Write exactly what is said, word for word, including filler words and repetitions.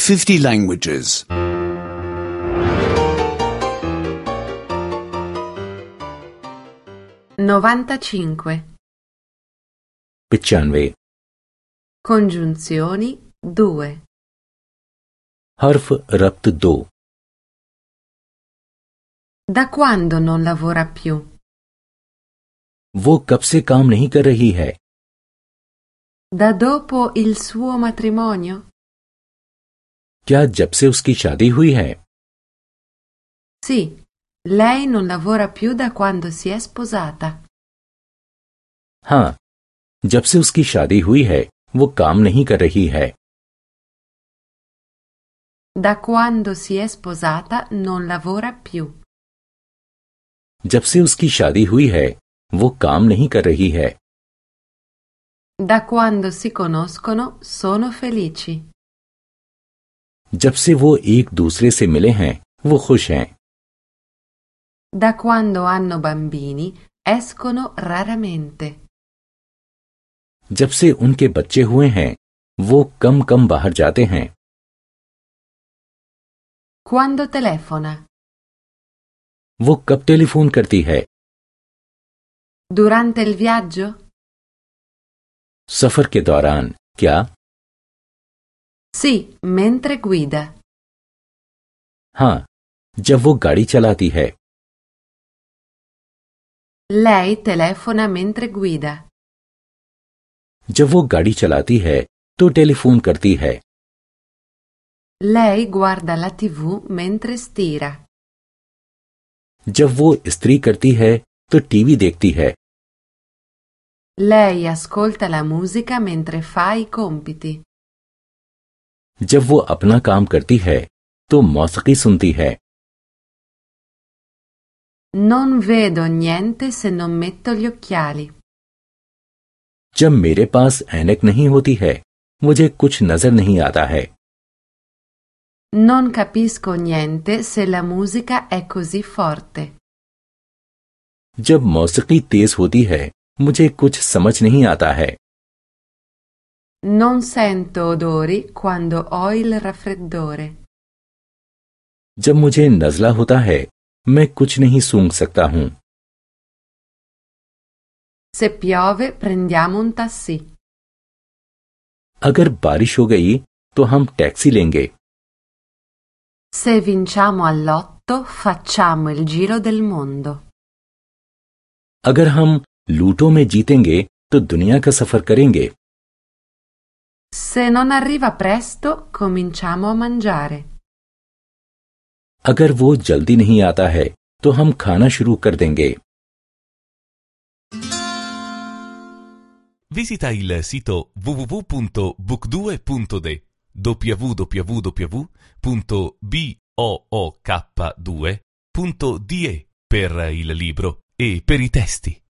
fifty languages. novantacinque. पचानवे। Congiunzioni due. हर्फ रब्त दो। Da quando non lavora più? वो कब से काम नहीं कर रही है? Da dopo il suo matrimonio? क्या जब से उसकी शादी हुई है? Sì, lei non lavora più da quando si è sposata. हाँ, जब से उसकी शादी हुई है वो काम नहीं कर रही है। Da quando si è sposata non lavora più. जब से उसकी शादी हुई है वो काम नहीं कर रही है। Da quando si conoscono sono felici. जब से वो एक दूसरे से मिले हैं वो खुश हैं। Da quando hanno bambini escono raramente. जब से उनके बच्चे हुए हैं वो कम कम बाहर जाते हैं। Quando telefona? वो कब टेलीफोन करती है? Durante il viaggio? सफर के दौरान क्या? Sì, mentre guida. हाँ, जब वो गाड़ी चलाती है। Lei telefona mentre guida. जब वो गाड़ी चलाती है तो टेलीफोन करती है। Lei guarda la tivù mentre stira. जब वो इस्त्री करती है तो टीवी देखती है। Lei ascolta la musica mentre fa i compiti. जब वो अपना काम करती है तो मौसीकी सुनती है। Non vedo niente se non metto gli occhiali. जब मेरे पास ऐनक नहीं होती है मुझे कुछ नजर नहीं आता है। Non capisco niente se la musica è così forte. जब मौसीकी तेज होती है मुझे कुछ समझ नहीं आता है। Non sento odori quando ho il raffreddore. जब मुझे नज़ला होता है मैं कुछ नहीं सूंघ सकता हूँ। Se piove prendiamo un taxi. अगर बारिश हो गई तो हम टैक्सी लेंगे। Se vinciamo all'otto facciamo il giro del mondo. अगर हम लूटो में जीतेंगे तो दुनिया का सफर करेंगे। Se non arriva presto cominciamo a mangiare. अगर वो जल्दी नहीं आता है तो हम खाना शुरू कर देंगे। Visita il sito w w w punto book due punto d w w w punto book due punto d e per il libro e per i testi.